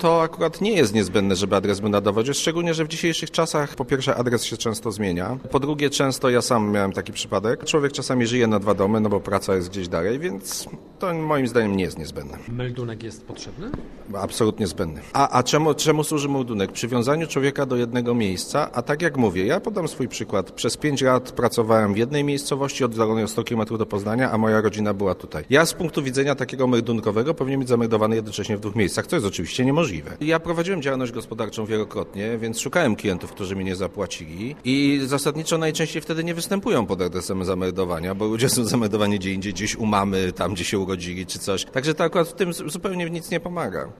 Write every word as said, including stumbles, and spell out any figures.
to akurat nie jest niezbędne, żeby adres był na dowodzie, szczególnie, że w dzisiejszych czasach po pierwsze adres się często zmienia, po drugie często ja sam miałem taki przypadek. Człowiek czasami żyje na dwa domy, no bo praca jest gdzieś dalej, więc to moim zdaniem nie jest niezbędne. Meldunek jest potrzebny? Absolutnie zbędny. A, a czemu, czemu służy meldunek? Przywiązaniu człowieka do jednego miejsca, a tak jak mówię, ja podam swój przykład. Przez pięć lat pracowałem w jednej miejscowości oddalonej o sto kilometrów do Poznania, a moja rodzina była tutaj. Ja z punktu widzenia takiego meldunkowego powinien być zameldowany jednocześnie w dwóch miejscach, co jest oczywiście niemożliwe. Ja prowadziłem działalność gospodarczą wielokrotnie, więc szukałem klientów, którzy mi nie zapłacili i zasadniczo najczęściej wtedy nie występują pod adresem zameldowania, bo ludzie są zameldowani gdzie indziej, gdzieś u mamy, tam gdzie się urodzili czy coś. Także to akurat w tym zupełnie nic nie pomaga.